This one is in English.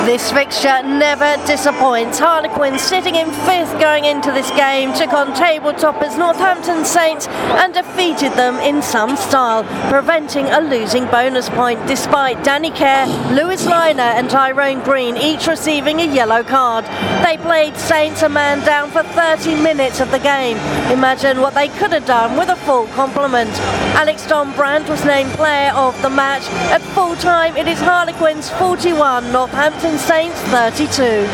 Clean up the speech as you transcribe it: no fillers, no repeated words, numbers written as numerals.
This fixture never disappoints. Harlequins sitting in 5th going into this game took on table toppers Northampton Saints and defeated them in some style, preventing a losing bonus point despite Danny Kerr, Lewis Liner and Tyrone Green each receiving a yellow card. They played Saints a man down for 30 minutes of the game. Imagine what they could have done with a full complement. Alex Dombrandt was named player of the match. At full time it is Harlequins 41, Northampton Saints 32.